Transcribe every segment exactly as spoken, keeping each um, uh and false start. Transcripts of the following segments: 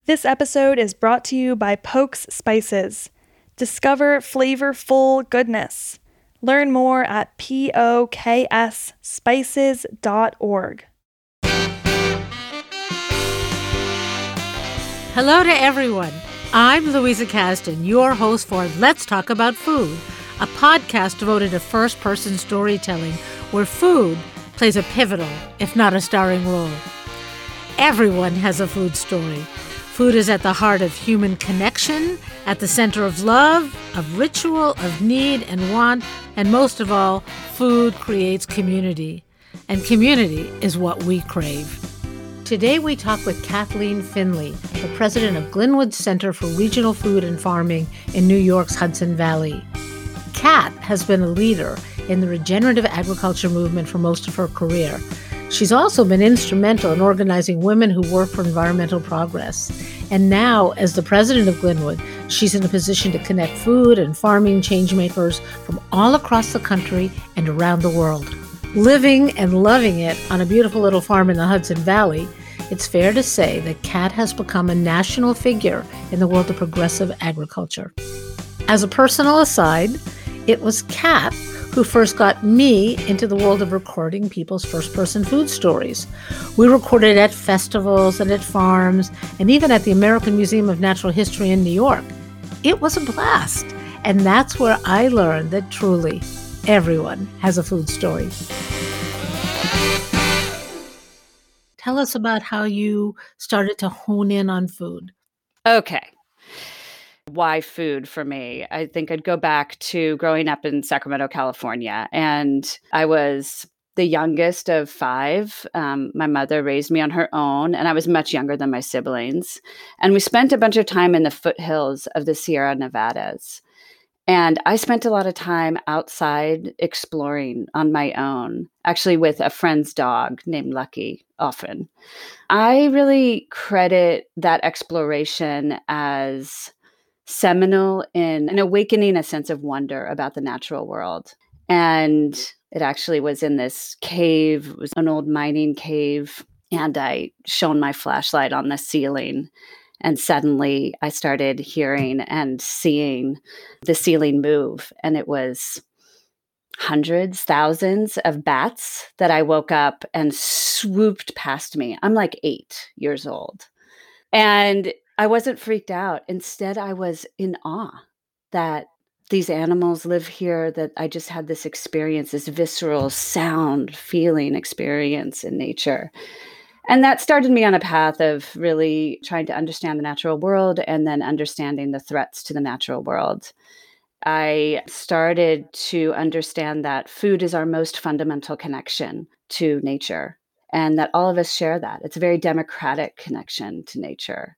This episode is brought to you by Pokes Spices. Discover flavorful goodness. Learn more at poks spices dot org. Hello to everyone. I'm Louisa Kasdan, your host for Let's Talk About Food, a podcast devoted to first-person storytelling where food plays a pivotal, if not a starring role. Everyone has a food story. Food is at the heart of human connection, at the center of love, of ritual, of need and want, and most of all, food creates community. And community is what we crave. Today we talk with Kathleen Finley, the president of Glenwood Center for Regional Food and Farming in New York's Hudson Valley. Kat has been a leader in the regenerative agriculture movement for most of her career. She's also been instrumental in organizing women who work for environmental progress. And now, as the president of Glenwood, she's in a position to connect food and farming changemakers from all across the country and around the world. Living and loving it on a beautiful little farm in the Hudson Valley, it's fair to say that Kat has become a national figure in the world of progressive agriculture. As a personal aside, it was Kat who first got me into the world of recording people's first-person food stories. We recorded at festivals and at farms, and even at the American Museum of Natural History in New York. It was a blast, and that's where I learned that truly everyone has a food story. Tell us about how you started to hone in on food. Okay. Why food for me? I think I'd go back to growing up in Sacramento, California. And I was the youngest of five. Um, my mother raised me on her own, and I was much younger than my siblings. And we spent a bunch of time in the foothills of the Sierra Nevadas. And I spent a lot of time outside exploring on my own, actually with a friend's dog named Lucky often. I really credit that exploration as seminal in, in awakening a sense of wonder about the natural world. And it actually was in this cave, it was an old mining cave, and I shone my flashlight on the ceiling. And suddenly I started hearing and seeing the ceiling move. And it was hundreds, thousands of bats that I woke up and swooped past me. I'm like eight years old. And I wasn't freaked out. Instead, I was in awe that these animals live here, that I just had this experience, this visceral sound, feeling experience in nature. And that started me on a path of really trying to understand the natural world and then understanding the threats to the natural world. I started to understand that food is our most fundamental connection to nature and that all of us share that. It's a very democratic connection to nature.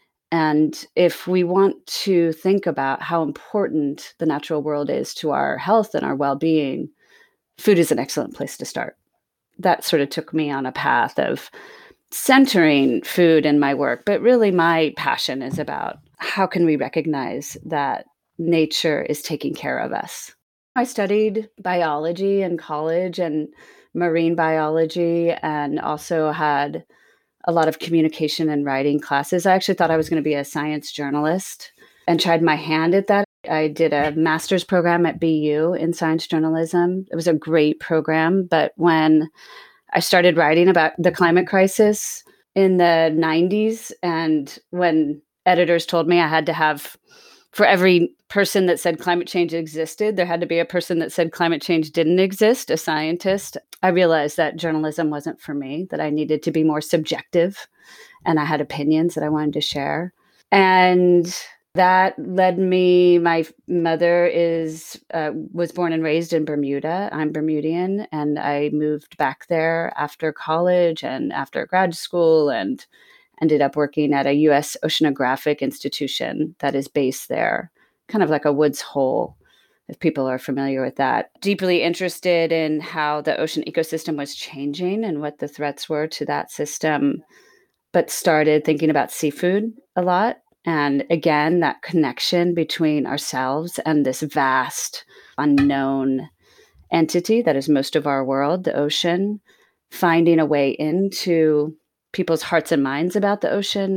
And if we want to think about how important the natural world is to our health and our well-being, food is an excellent place to start. That sort of took me on a path of centering food in my work. But really, my passion is about how can we recognize that nature is taking care of us. I studied biology in college and marine biology, and also had a lot of communication and writing classes. I actually thought I was going to be a science journalist and tried my hand at that. I did a master's program at B U in science journalism. It was a great program, but when I started writing about the climate crisis in the nineties, and when editors told me I had to have, for every person that said climate change existed, there had to be a person that said climate change didn't exist, a scientist, I realized that journalism wasn't for me, that I needed to be more subjective, and I had opinions that I wanted to share. And that led me, my mother is uh, was born and raised in Bermuda. I'm Bermudian, and I moved back there after college and after grad school and ended up working at a U S oceanographic institution that is based there, kind of like a Woods Hole, if people are familiar with that. Deeply interested in how the ocean ecosystem was changing and what the threats were to that system, but started thinking about seafood a lot. And again, that connection between ourselves and this vast, unknown entity that is most of our world, the ocean, finding a way into people's hearts and minds about the ocean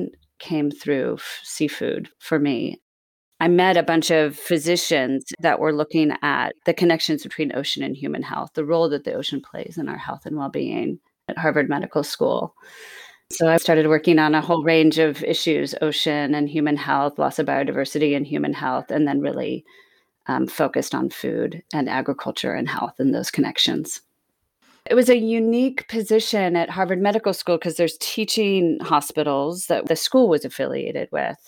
came through f- seafood for me. I met a bunch of physicians that were looking at the connections between ocean and human health, the role that the ocean plays in our health and well-being at Harvard Medical School. So I started working on a whole range of issues, ocean and human health, loss of biodiversity and human health, and then really um, focused on food and agriculture and health and those connections. It was a unique position at Harvard Medical School because there's teaching hospitals that the school was affiliated with,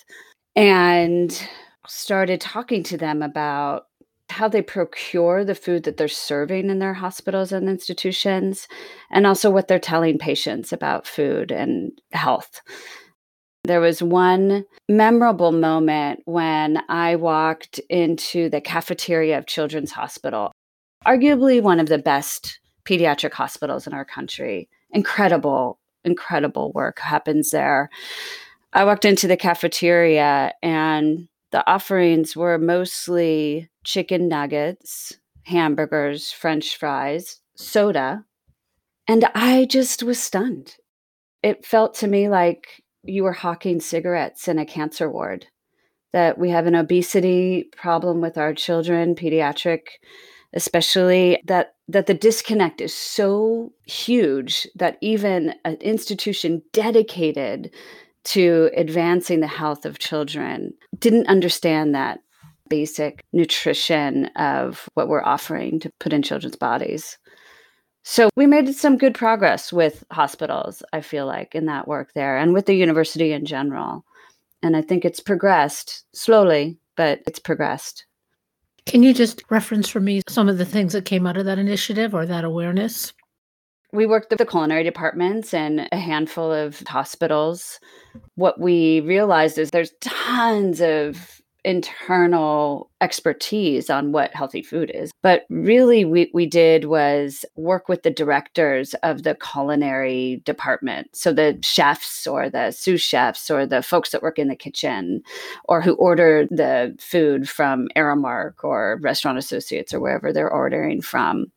and started talking to them about how they procure the food that they're serving in their hospitals and institutions, and also what they're telling patients about food and health. There was one memorable moment when I walked into the cafeteria of Children's Hospital, arguably one of the best pediatric hospitals in our country. Incredible, incredible work happens there. I walked into the cafeteria and the offerings were mostly chicken nuggets, hamburgers, French fries, soda. And I just was stunned. It felt to me like you were hawking cigarettes in a cancer ward, that we have an obesity problem with our children, pediatric especially, that, that the disconnect is so huge that even an institution dedicated to advancing the health of children didn't understand that basic nutrition of what we're offering to put in children's bodies. So we made some good progress with hospitals, I feel like, in that work there, and with the university in general. And I think it's progressed slowly, but it's progressed. Can you just reference for me some of the things that came out of that initiative or that awareness? We worked with the culinary departments and a handful of hospitals. What we realized is there's tons of internal expertise on what healthy food is. But really, we, we did was work with the directors of the culinary department. So the chefs or the sous chefs or the folks that work in the kitchen or who order the food from Aramark or Restaurant Associates or wherever they're ordering from.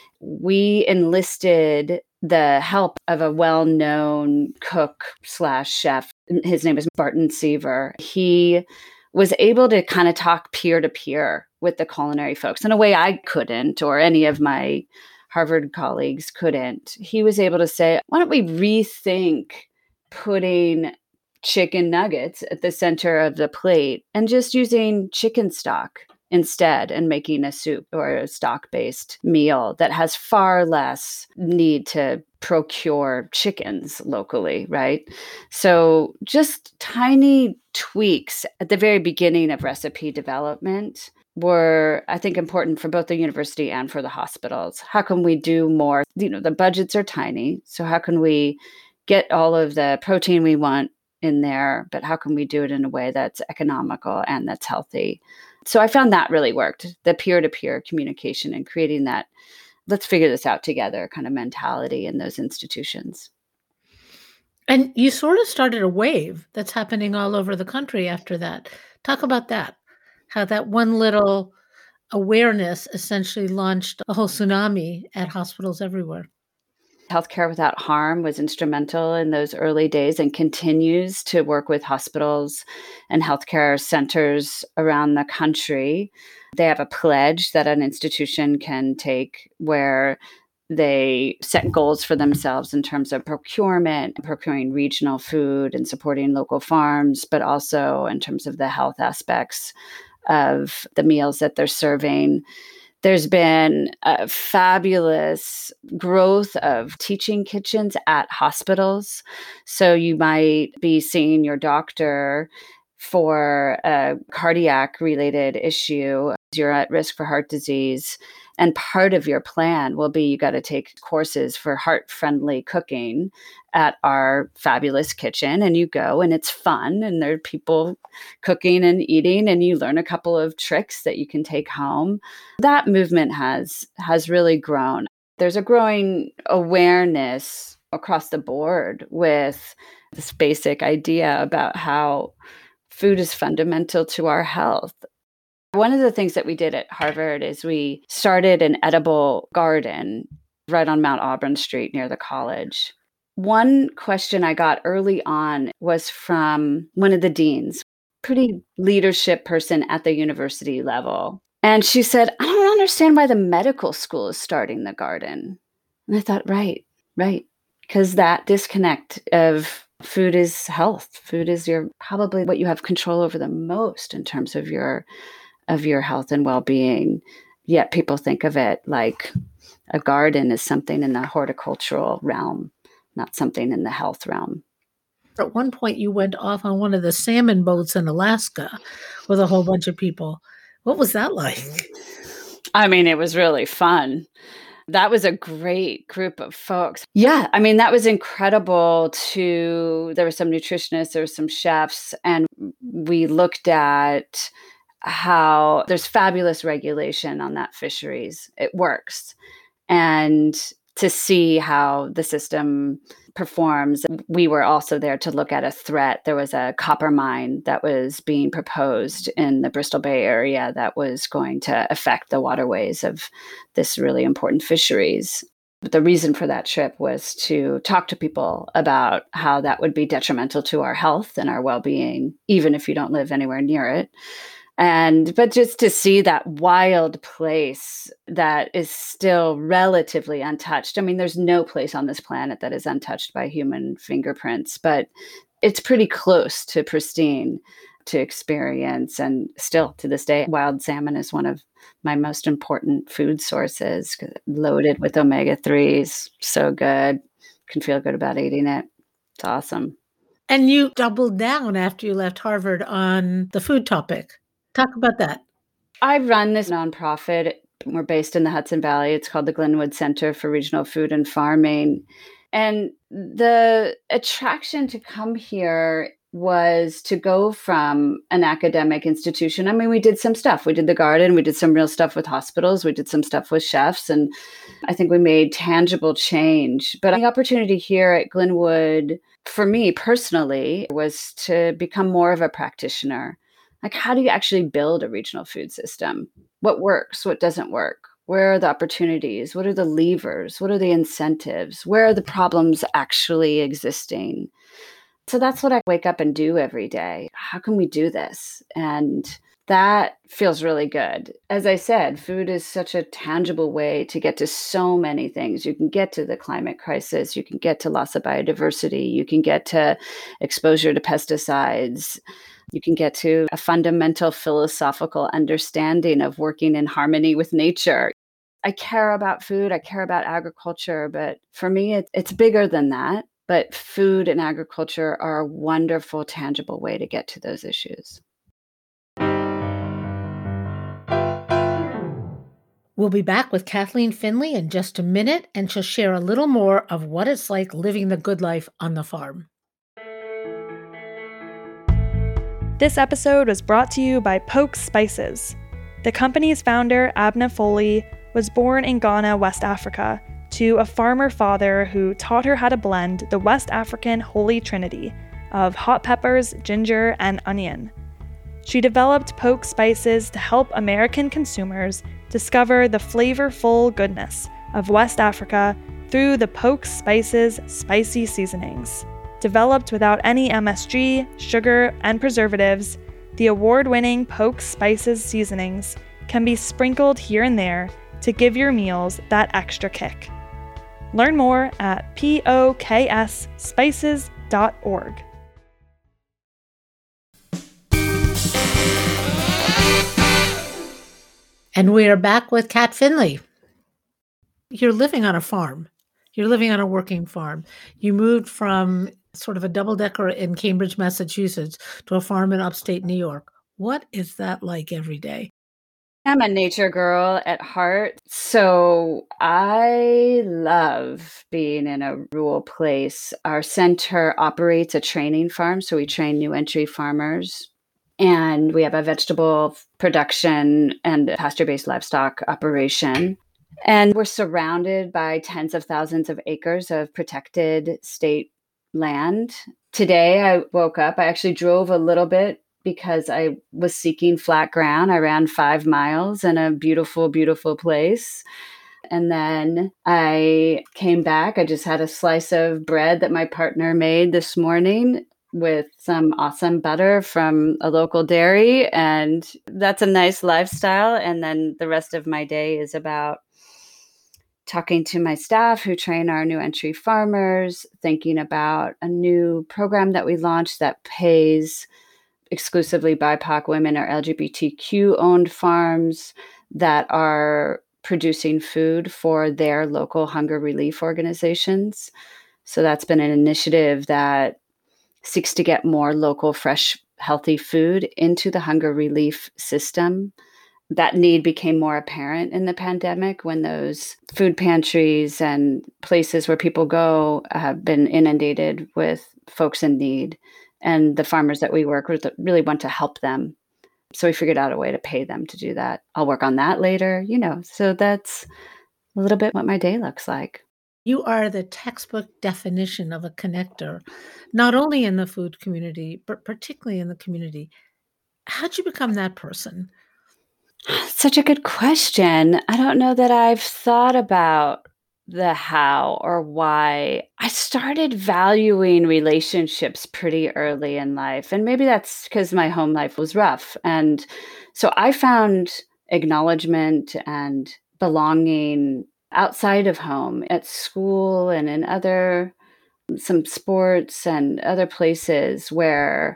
We enlisted the help of a well-known cook slash chef. His name is Barton Seaver. He was able to kind of talk peer-to-peer with the culinary folks in a way I couldn't, or any of my Harvard colleagues couldn't. He was able to say, why don't we rethink putting chicken nuggets at the center of the plate and just using chicken stock instead and making a soup or a stock-based meal that has far less need to procure chickens locally, right? So just tiny tweaks at the very beginning of recipe development were, I think, important for both the university and for the hospitals. How can we do more? You know, the budgets are tiny, so how can we get all of the protein we want in there, but how can we do it in a way that's economical and that's healthy? So I found that really worked, the peer-to-peer communication and creating that, let's figure this out together kind of mentality in those institutions. And you sort of started a wave that's happening all over the country after that. Talk about that, how that one little awareness essentially launched a whole tsunami at hospitals everywhere. Healthcare Without Harm was instrumental in those early days and continues to work with hospitals and healthcare centers around the country. They have a pledge that an institution can take where they set goals for themselves in terms of procurement, procuring regional food and supporting local farms, but also in terms of the health aspects of the meals that they're serving. There's been a fabulous growth of teaching kitchens at hospitals. So you might be seeing your doctor for a cardiac related issue. You're at risk for heart disease. And part of your plan will be you got to take courses for heart-friendly cooking at our fabulous kitchen. And you go and it's fun and there are people cooking and eating and you learn a couple of tricks that you can take home. That movement has has really grown. There's a growing awareness across the board with this basic idea about how food is fundamental to our health. One of the things that we did at Harvard is we started an edible garden right on Mount Auburn Street near the college. One question I got early on was from one of the deans, pretty leadership person at the university level. And she said, I don't understand why the medical school is starting the garden. And I thought, right, right. Because that disconnect of food is health. Food is your probably what you have control over the most in terms of your of your health and well-being. Yet people think of it like a garden is something in the horticultural realm, not something in the health realm. At one point, you went off on one of the salmon boats in Alaska with a whole bunch of people. What was that like? I mean, it was really fun. That was a great group of folks. Yeah, I mean, that was incredible to, there were some nutritionists, there were some chefs, and we looked at how there's fabulous regulation on that fisheries. It works. And to see how the system performs. We were also there to look at a threat. There was a copper mine that was being proposed in the Bristol Bay area that was going to affect the waterways of this really important fisheries. But the reason for that trip was to talk to people about how that would be detrimental to our health and our well-being, even if you don't live anywhere near it. And, but just to see that wild place that is still relatively untouched. I mean, there's no place on this planet that is untouched by human fingerprints, but it's pretty close to pristine to experience. And still to this day, wild salmon is one of my most important food sources, loaded with omega threes. So good. Can feel good about eating it. It's awesome. And you doubled down after you left Harvard on the food topic. Talk about that. I run this nonprofit. We're based in the Hudson Valley. It's called the Glenwood Center for Regional Food and Farming. And the attraction to come here was to go from an academic institution. I mean, we did some stuff. We did the garden. We did some real stuff with hospitals. We did some stuff with chefs. And I think we made tangible change. But the opportunity here at Glenwood, for me personally, was to become more of a practitioner. Like, how do you actually build a regional food system? What works? What doesn't work? Where are the opportunities? What are the levers? What are the incentives? Where are the problems actually existing? So that's what I wake up and do every day. How can we do this? And that feels really good. As I said, food is such a tangible way to get to so many things. You can get to the climate crisis. You can get to loss of biodiversity. You can get to exposure to pesticides. You can get to a fundamental philosophical understanding of working in harmony with nature. I care about food. I care about agriculture. But for me, it, it's bigger than that. But food and agriculture are a wonderful, tangible way to get to those issues. We'll be back with Kathleen Finley in just a minute, and she'll share a little more of what it's like living the good life on the farm. This episode was brought to you by Pokes Spices. The company's founder, Abna Foley, was born in Ghana, West Africa, to a farmer father who taught her how to blend the West African Holy Trinity of hot peppers, ginger, and onion. She developed Pokes Spices to help American consumers discover the flavorful goodness of West Africa through the Pokes Spices spicy seasonings. Developed without any M S G, sugar, and preservatives, the award-winning Pokes Spices seasonings can be sprinkled here and there to give your meals that extra kick. Learn more at poks spices dot org. And we are back with Kat Finley. You're living on a farm. You're living on a working farm. You moved from sort of a double-decker in Cambridge, Massachusetts, to a farm in upstate New York. What is that like every day? I'm a nature girl at heart, so I love being in a rural place. Our center operates a training farm, so we train new entry farmers. And we have a vegetable production and pasture-based livestock operation. And we're surrounded by tens of thousands of acres of protected state land. Today, I woke up, I actually drove a little bit because I was seeking flat ground. I ran five miles in a beautiful, beautiful place. And then I came back. I just had a slice of bread that my partner made this morning with some awesome butter from a local dairy. And that's a nice lifestyle. And then the rest of my day is about talking to my staff who train our new entry farmers, thinking about a new program that we launched that pays exclusively B I P O C women or L G B T Q owned farms that are producing food for their local hunger relief organizations. So that's been an initiative that seeks to get more local, fresh, healthy food into the hunger relief system. That need became more apparent in the pandemic when those food pantries and places where people go have been inundated with folks in need. And the farmers that we work with really want to help them. So we figured out a way to pay them to do that. I'll work on that later, you know. So that's a little bit what my day looks like. You are the textbook definition of a connector, not only in the food community, but particularly in the community. How'd you become that person? Such a good question. I don't know that I've thought about the how or why. I started valuing relationships pretty early in life. And maybe that's because my home life was rough. And so I found acknowledgement and belonging outside of home, at school and in other, some sports and other places where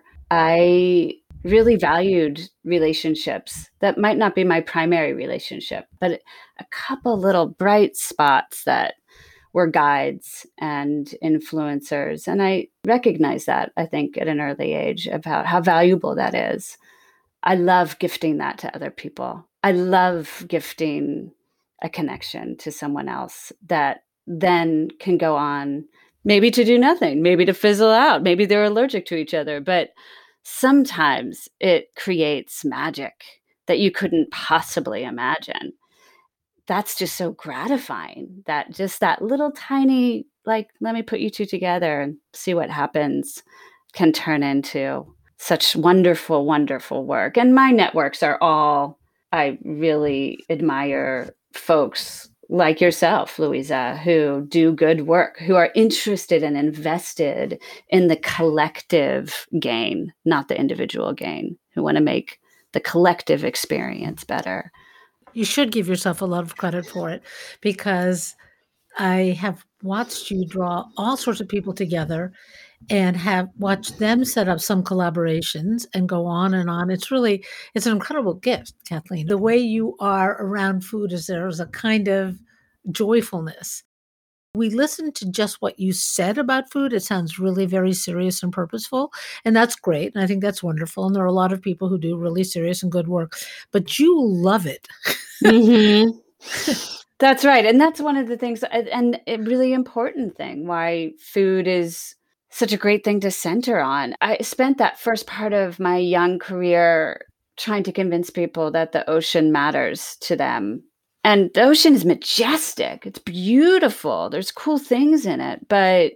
I really valued relationships that might not be my primary relationship, but a couple little bright spots that were guides and influencers. And I recognized that, I think, at an early age about how valuable that is. I love gifting that to other people. I love gifting a connection to someone else that then can go on maybe to do nothing, maybe to fizzle out, maybe they're allergic to each other, but sometimes it creates magic that you couldn't possibly imagine. That's just so gratifying, that just that little tiny, like, let me put you two together and see what happens, can turn into such wonderful, wonderful work. And my networks are all, I really admire folks like yourself, Louisa, who do good work, who are interested and invested in the collective gain, not the individual gain, who want to make the collective experience better. You should give yourself a lot of credit for it, because I have watched you draw all sorts of people together and have watched them set up some collaborations and go on and on. It's really, it's an incredible gift, Kathleen. The way you are around food is there's a kind of joyfulness. We listened to just what you said about food. It sounds really very serious and purposeful, and that's great. And I think that's wonderful. And there are a lot of people who do really serious and good work, but you love it. Mm-hmm. That's right. And that's one of the things, and a really important thing, why food is such a great thing to center on. I spent that first part of my young career trying to convince people that the ocean matters to them. And the ocean is majestic. It's beautiful. There's cool things in it, but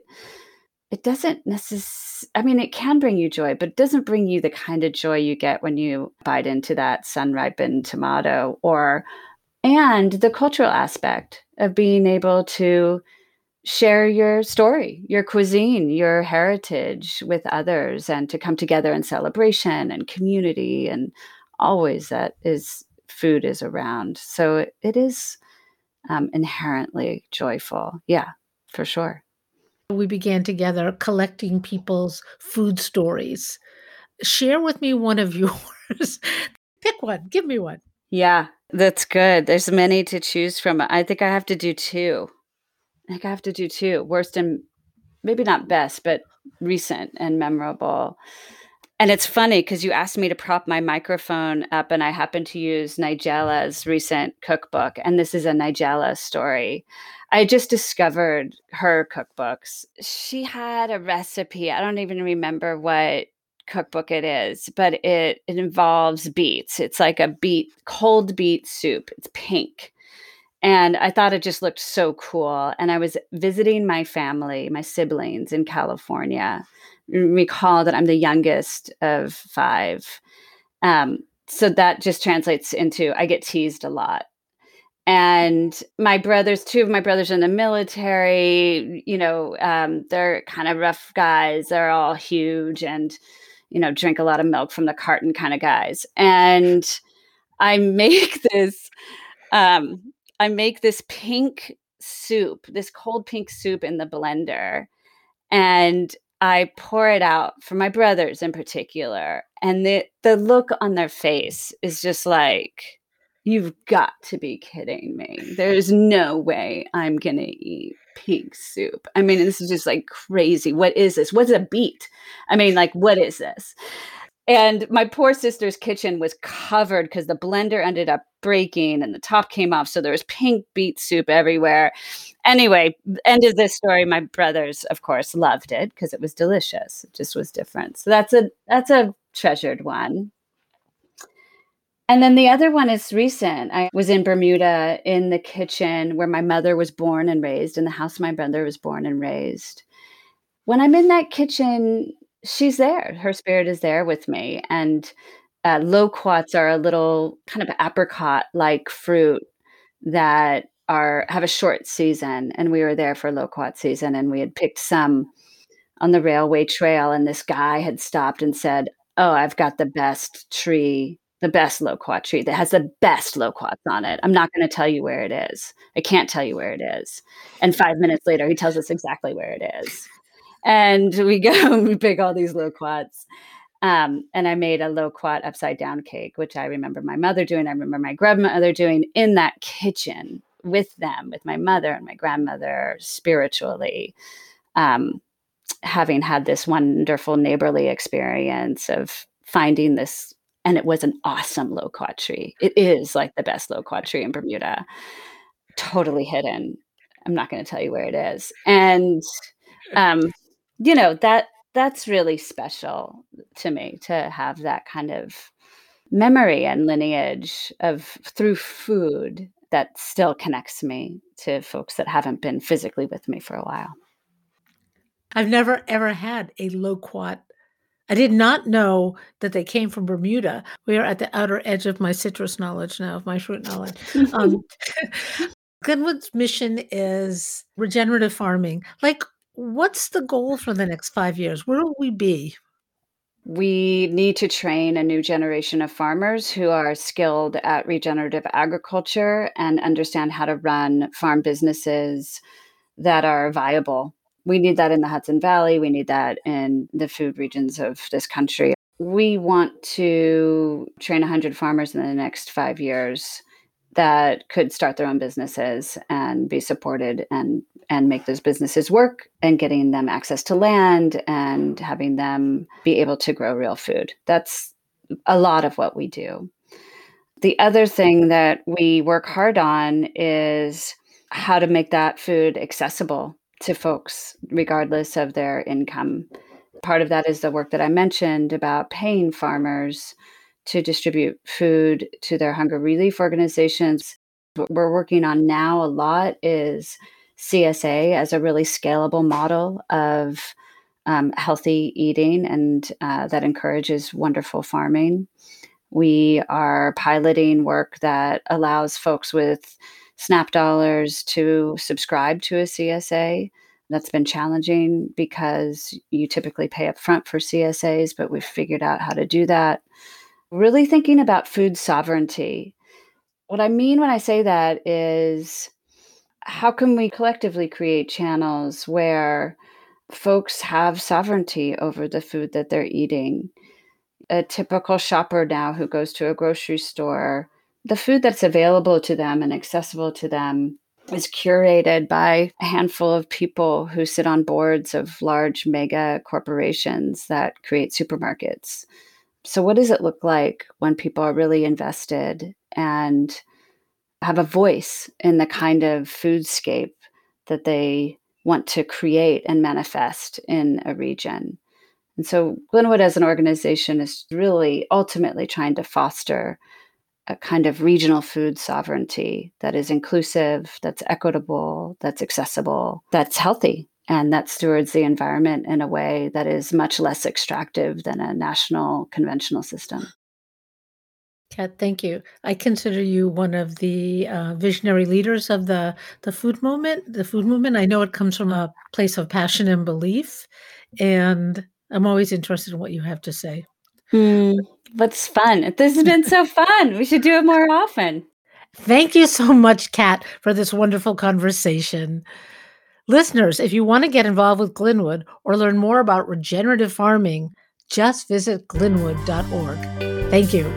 it doesn't necessarily, I mean, it can bring you joy, but it doesn't bring you the kind of joy you get when you bite into that sun-ripened tomato, or, and the cultural aspect of being able to share your story, your cuisine, your heritage with others, and to come together in celebration and community. And always that is, food is around. So it, it is um, inherently joyful. Yeah, for sure. We began together collecting people's food stories. Share with me one of yours. Pick one. Give me one. Yeah, that's good. There's many to choose from. I think I have to do two. I think I have to do two. Worst and maybe not best, but recent and memorable. And it's funny because you asked me to prop my microphone up, and I happened to use Nigella's recent cookbook. And this is a Nigella story. I just discovered her cookbooks. She had a recipe. I don't even remember what cookbook it is, but it, it involves beets. It's like a beet, cold beet soup. It's pink. And I thought it just looked so cool. And I was visiting my family, my siblings in California. Recall that I'm the youngest of five. Um, so that just translates into, I get teased a lot. And my brothers, two of my brothers in the military, you know, um, they're kind of rough guys. They're all huge and, you know, drink a lot of milk from the carton kind of guys. And I make this, um, I make this pink soup, this cold pink soup in the blender. And I pour it out for my brothers in particular. And the, the look on their face is just like, you've got to be kidding me. There's no way I'm going to eat pig soup. I mean, this is just like crazy. What is this? What's a beet? I mean, like, what is this? And my poor sister's kitchen was covered because the blender ended up breaking and the top came off. So there was pink beet soup everywhere. Anyway, end of this story. My brothers, of course, loved it because it was delicious. It just was different. So that's a that's a treasured one. And then the other one is recent. I was in Bermuda in the kitchen where my mother was born and raised, in the house my brother was born and raised. When I'm in that kitchen, she's there. Her spirit is there with me. And uh, loquats are a little kind of apricot-like fruit that are have a short season. And we were there for loquat season, and we had picked some on the railway trail. And this guy had stopped and said, "Oh, I've got the best tree, the best loquat tree that has the best loquats on it. I'm not going to tell you where it is. I can't tell you where it is." And five minutes later, he tells us exactly where it is. And we go and we pick all these loquats. Um, and I made a loquat upside down cake, which I remember my mother doing. I remember my grandmother doing in that kitchen with them, with my mother and my grandmother, spiritually, um, having had this wonderful neighborly experience of finding this. And it was an awesome loquat tree. It is like the best loquat tree in Bermuda, totally hidden. I'm not going to tell you where it is. And, um, you know, that that's really special to me, to have that kind of memory and lineage of through food that still connects me to folks that haven't been physically with me for a while. I've never, ever had a loquat. I did not know that they came from Bermuda. We are at the outer edge of my citrus knowledge now, of my fruit knowledge. Um, Glenwood's mission is regenerative farming. Like, what's the goal for the next five years? Where will we be? We need to train a new generation of farmers who are skilled at regenerative agriculture and understand how to run farm businesses that are viable. We need that in the Hudson Valley. We need that in the food regions of this country. We want to train one hundred farmers in the next five years that could start their own businesses and be supported and and make those businesses work, and getting them access to land and having them be able to grow real food. That's a lot of what we do. The other thing that we work hard on is how to make that food accessible to folks, regardless of their income. Part of that is the work that I mentioned about paying farmers to distribute food to their hunger relief organizations. What we're working on now a lot is C S A as a really scalable model of um, healthy eating, and uh, that encourages wonderful farming. We are piloting work that allows folks with SNAP dollars to subscribe to a C S A. That's been challenging because you typically pay up front for C S As, but we've figured out how to do that. Really thinking about food sovereignty. What I mean when I say that is, how can we collectively create channels where folks have sovereignty over the food that they're eating? A typical shopper now who goes to a grocery store, the food that's available to them and accessible to them is curated by a handful of people who sit on boards of large mega corporations that create supermarkets. So what does it look like when people are really invested and have a voice in the kind of foodscape that they want to create and manifest in a region? And so Glenwood as an organization is really ultimately trying to foster a kind of regional food sovereignty that is inclusive, that's equitable, that's accessible, that's healthy, and that stewards the environment in a way that is much less extractive than a national conventional system. Kat, thank you. I consider you one of the uh, visionary leaders of the, the food movement. The food movement, I know it comes from a place of passion and belief, and I'm always interested in what you have to say. Mm, what's fun? This has been so fun. We should do it more often. Thank you so much, Kat, for this wonderful conversation. Listeners, if you want to get involved with Glenwood or learn more about regenerative farming, just visit glenwood dot org. Thank you.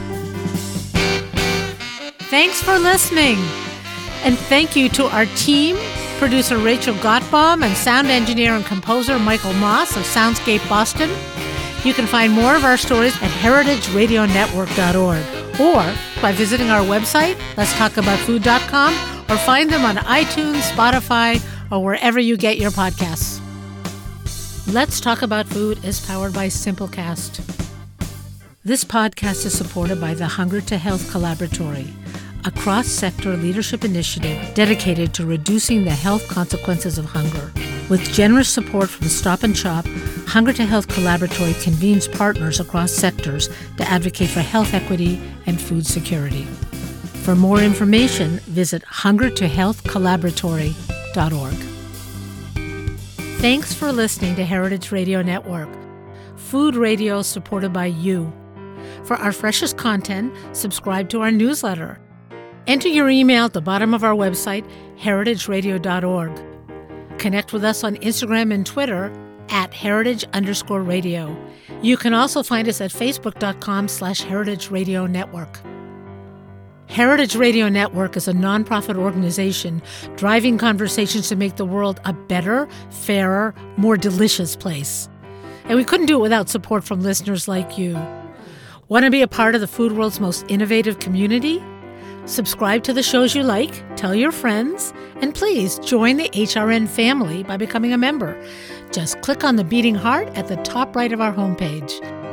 Thanks for listening. And thank you to our team, producer Rachel Gottbaum and sound engineer and composer Michael Moss of Soundscape Boston. You can find more of our stories at heritage radio network dot org or by visiting our website, lets talk about food dot com, or find them on iTunes, Spotify, or wherever you get your podcasts. Let's Talk About Food is powered by Simplecast. This podcast is supported by the Hunger to Health Collaboratory, a cross-sector leadership initiative dedicated to reducing the health consequences of hunger. With generous support from Stop and Shop, Hunger to Health Collaboratory convenes partners across sectors to advocate for health equity and food security. For more information, visit hunger to health collaboratory dot org. Thanks for listening to Heritage Radio Network, food radio supported by you. For our freshest content, subscribe to our newsletter. Enter your email at the bottom of our website, heritage radio dot org. Connect with us on Instagram and Twitter at heritage underscore radio. You can also find us at facebook.com slash heritage radio network. Heritage Radio Network is a nonprofit organization driving conversations to make the world a better, fairer, more delicious place. And we couldn't do it without support from listeners like you. Want to be a part of the food world's most innovative community? Subscribe to the shows you like, tell your friends, and please join the H R N family by becoming a member. Just click on the beating heart at the top right of our homepage.